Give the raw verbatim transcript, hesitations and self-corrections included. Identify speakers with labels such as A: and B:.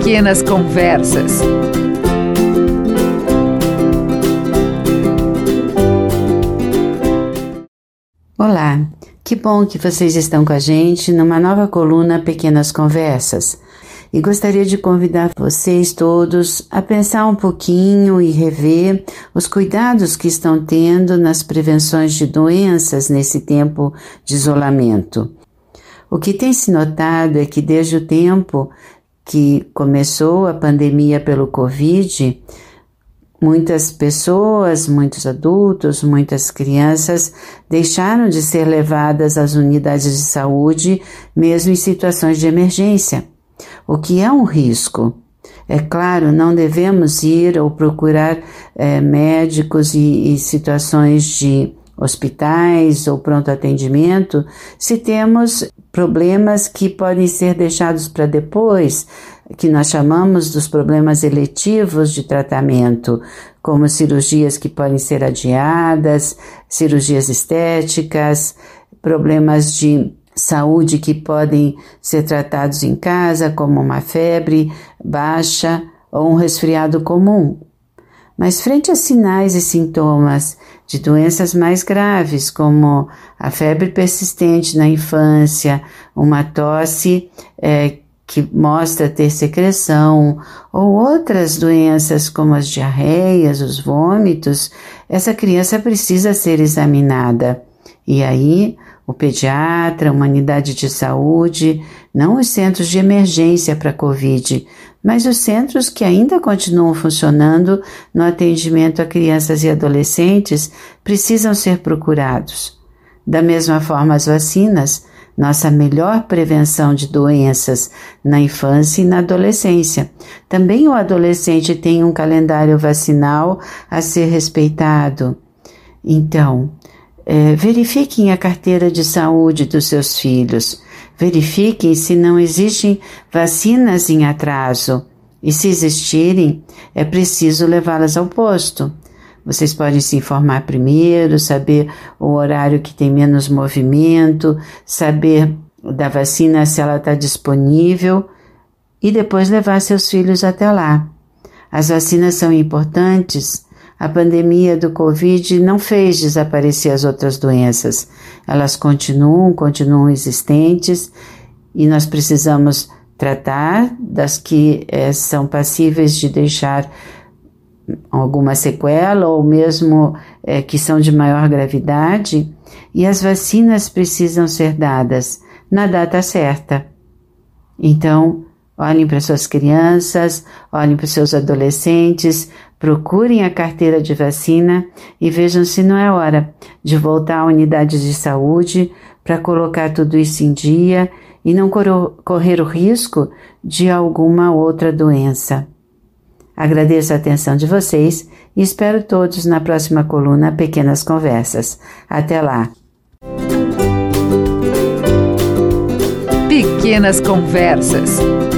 A: Pequenas Conversas.
B: Olá, que bom que vocês estão com a gente numa nova coluna Pequenas Conversas. E gostaria de convidar vocês todos a pensar um pouquinho e rever os cuidados que estão tendo nas prevenções de doenças nesse tempo de isolamento. O que tem se notado é que desde o tempo que começou a pandemia pelo Covid, muitas pessoas, muitos adultos, muitas crianças deixaram de ser levadas às unidades de saúde, mesmo em situações de emergência, o que é um risco. É claro, não devemos ir ou procurar é, médicos e, e situações de hospitais ou pronto atendimento se temos problemas que podem ser deixados para depois, que nós chamamos dos problemas eletivos de tratamento, como cirurgias que podem ser adiadas, cirurgias estéticas, problemas de saúde que podem ser tratados em casa, como uma febre baixa ou um resfriado comum. Mas frente a sinais e sintomas de doenças mais graves, como a febre persistente na infância, uma tosse é, que mostra ter secreção, ou outras doenças como as diarreias, os vômitos, essa criança precisa ser examinada. E aí, o pediatra, uma unidade de saúde, não os centros de emergência para Covid, mas os centros que ainda continuam funcionando no atendimento a crianças e adolescentes precisam ser procurados. Da mesma forma, as vacinas, nossa melhor prevenção de doenças na infância e na adolescência. Também o adolescente tem um calendário vacinal a ser respeitado. Então, é, verifiquem a carteira de saúde dos seus filhos. Verifiquem se não existem vacinas em atraso. E se existirem, é preciso levá-las ao posto. Vocês podem se informar primeiro, saber o horário que tem menos movimento, saber da vacina se ela está disponível e depois levar seus filhos até lá. As vacinas são importantes. A pandemia do Covid não fez desaparecer as outras doenças. Elas continuam, continuam existentes e nós precisamos tratar das que é, são passíveis de deixar alguma sequela ou mesmo é, que são de maior gravidade, e as vacinas precisam ser dadas na data certa. Então, olhem para suas crianças, olhem para seus adolescentes, procurem a carteira de vacina e vejam se não é hora de voltar à unidade de saúde para colocar tudo isso em dia e não correr o risco de alguma outra doença. Agradeço a atenção de vocês e espero todos na próxima coluna Pequenas Conversas. Até lá!
A: Pequenas Conversas.